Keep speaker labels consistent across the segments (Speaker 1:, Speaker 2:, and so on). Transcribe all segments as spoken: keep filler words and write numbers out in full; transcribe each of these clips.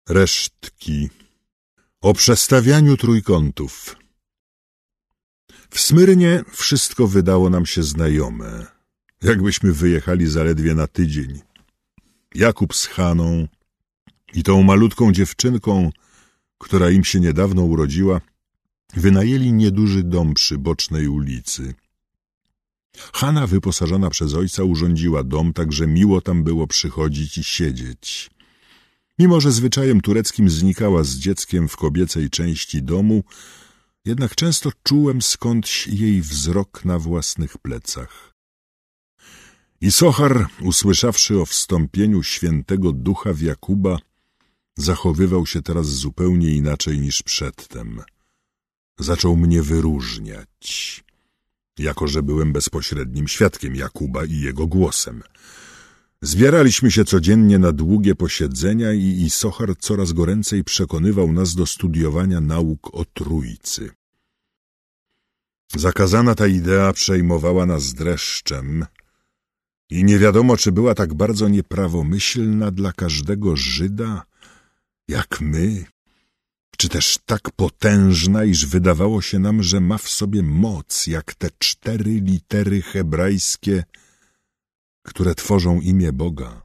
Speaker 1: Resztki. O przestawianiu trójkątów. W Smyrnie wszystko wydało nam się znajome, jakbyśmy wyjechali zaledwie na tydzień. Jakub z Haną i tą malutką dziewczynką, która im się niedawno urodziła, wynajęli nieduży dom przy bocznej ulicy. Hana, wyposażona przez ojca, urządziła dom, tak że miło tam było przychodzić i siedzieć. Mimo że zwyczajem tureckim znikała z dzieckiem w kobiecej części domu, jednak często czułem skądś jej wzrok na własnych plecach. Isochar, usłyszawszy o wstąpieniu świętego ducha w Jakuba, zachowywał się teraz zupełnie inaczej niż przedtem. Zaczął mnie wyróżniać, jako że byłem bezpośrednim świadkiem Jakuba i jego głosem. Zbieraliśmy się codziennie na długie posiedzenia i Isochar coraz goręcej przekonywał nas do studiowania nauk o Trójcy. Zakazana ta idea przejmowała nas dreszczem i nie wiadomo, czy była tak bardzo nieprawomyślna dla każdego Żyda, jak my, czy też tak potężna, iż wydawało się nam, że ma w sobie moc, jak te cztery litery hebrajskie, które tworzą imię Boga.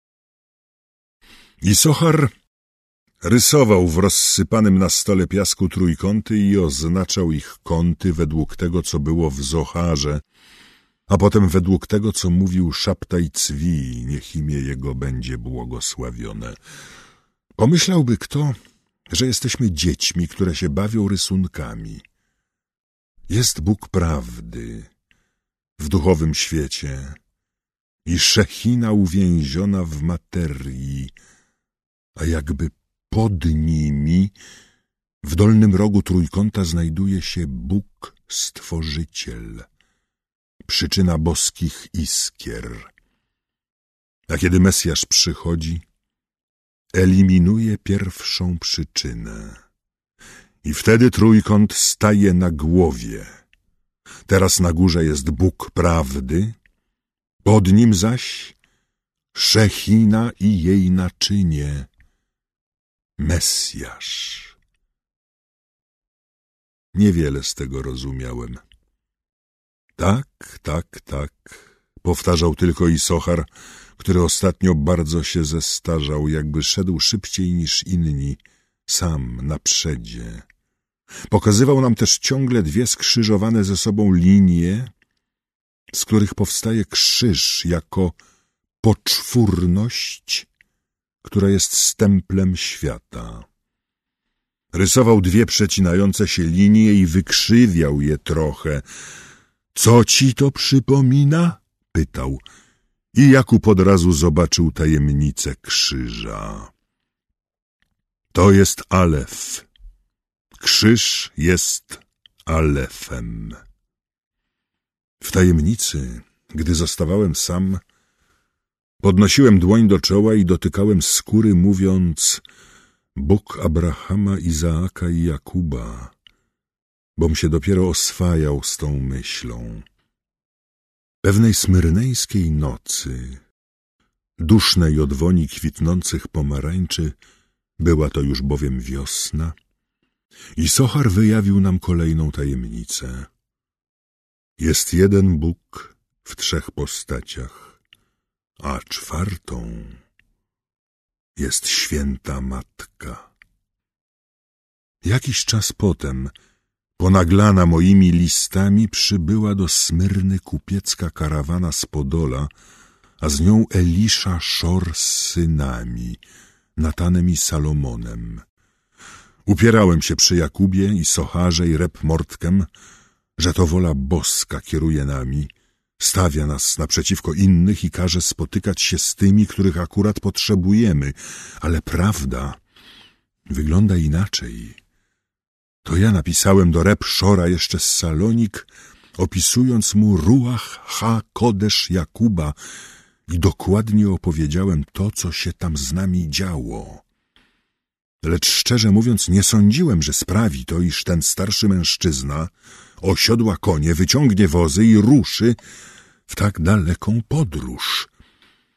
Speaker 1: Isochar rysował w rozsypanym na stole piasku trójkąty i oznaczał ich kąty według tego, co było w Zocharze, a potem według tego, co mówił Szabtaj Cwi, niech imię jego będzie błogosławione. Pomyślałby kto, że jesteśmy dziećmi, które się bawią rysunkami. Jest Bóg prawdy w duchowym świecie i Szechina uwięziona w materii, a jakby pod nimi w dolnym rogu trójkąta znajduje się Bóg Stworzyciel, przyczyna boskich iskier. A kiedy Mesjasz przychodzi, eliminuje pierwszą przyczynę. I wtedy trójkąt staje na głowie. Teraz na górze jest Bóg prawdy, pod nim zaś Szechina i jej naczynie, Mesjasz. Niewiele z tego rozumiałem. Tak, tak, tak, powtarzał tylko Isochar, który ostatnio bardzo się zestarzał, jakby szedł szybciej niż inni, sam na przedzie. Pokazywał nam też ciągle dwie skrzyżowane ze sobą linie, z których powstaje krzyż jako poczwórność, która jest stemplem świata. Rysował dwie przecinające się linie i wykrzywiał je trochę. Co ci to przypomina? Pytał. I Jakub od razu zobaczył tajemnicę krzyża. To jest Alef. Krzyż jest Alefem. W tajemnicy, gdy zostawałem sam, podnosiłem dłoń do czoła i dotykałem skóry, mówiąc: Bóg Abrahama, Izaaka i Jakuba, bom się dopiero oswajał z tą myślą. Pewnej smyrneńskiej nocy, dusznej od woni kwitnących pomarańczy, była to już bowiem wiosna, Isochar wyjawił nam kolejną tajemnicę. Jest jeden Bóg w trzech postaciach, a czwartą jest święta Matka. Jakiś czas potem, ponaglana moimi listami, przybyła do Smyrny kupiecka karawana z Podola, a z nią Elisza Szor z synami, Natanem i Salomonem. Upierałem się przy Jakubie, Isocharze i Reb Mordkem, że to wola boska kieruje nami, stawia nas naprzeciwko innych i każe spotykać się z tymi, których akurat potrzebujemy, ale prawda wygląda inaczej. To ja napisałem do Reb Szora jeszcze z Salonik, opisując mu Ruach ha-Kodesz Jakuba i dokładnie opowiedziałem to, co się tam z nami działo. Lecz szczerze mówiąc nie sądziłem, że sprawi to, iż ten starszy mężczyzna osiodła konie, wyciągnie wozy i ruszy w tak daleką podróż.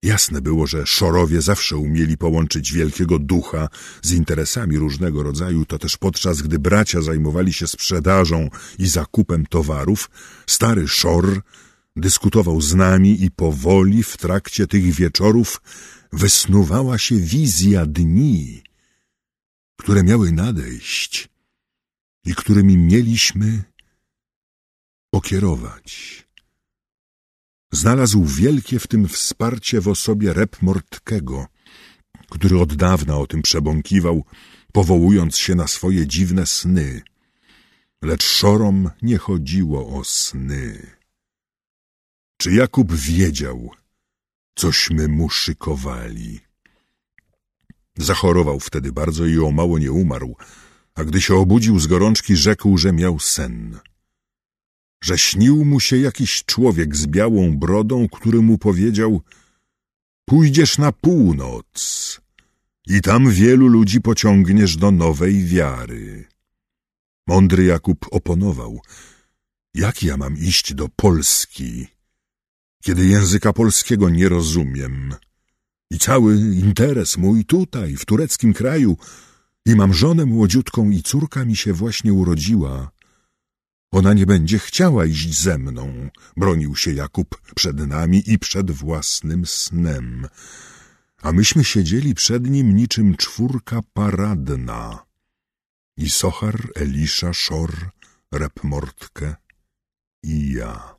Speaker 1: Jasne było, że Szorowie zawsze umieli połączyć wielkiego ducha z interesami różnego rodzaju, to też podczas gdy bracia zajmowali się sprzedażą i zakupem towarów, stary Szor dyskutował z nami i powoli w trakcie tych wieczorów wysnuwała się wizja dni, które miały nadejść i którymi mieliśmy pokierować. Znalazł wielkie w tym wsparcie w osobie Rep Mortkego, który od dawna o tym przebąkiwał, powołując się na swoje dziwne sny. Lecz Szorom nie chodziło o sny. Czy Jakub wiedział, cośmy mu szykowali? Zachorował wtedy bardzo i o mało nie umarł, a gdy się obudził z gorączki, rzekł, że miał sen. Że śnił mu się jakiś człowiek z białą brodą, który mu powiedział: pójdziesz na północ i tam wielu ludzi pociągniesz do nowej wiary. Mądry Jakub oponował: jak ja mam iść do Polski, kiedy języka polskiego nie rozumiem i cały interes mój tutaj, w tureckim kraju, i mam żonę młodziutką i córka mi się właśnie urodziła. Ona nie będzie chciała iść ze mną, bronił się Jakub przed nami i przed własnym snem. A myśmy siedzieli przed nim niczym czwórka paradna. Isochar, Elisza, Szor, Rep Mortke i ja.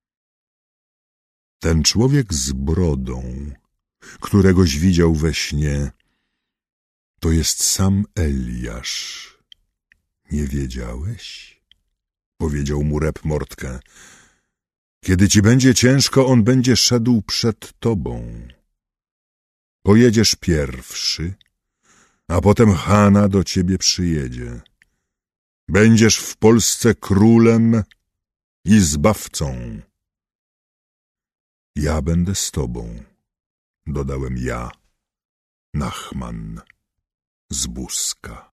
Speaker 1: Ten człowiek z brodą, któregoś widział we śnie, to jest sam Eliasz. Nie wiedziałeś? Powiedział mu Rep Mortke. Kiedy ci będzie ciężko, on będzie szedł przed tobą. Pojedziesz pierwszy, a potem Hana do ciebie przyjedzie. Będziesz w Polsce królem i zbawcą. Ja będę z tobą, dodałem ja, Nachman z Buska.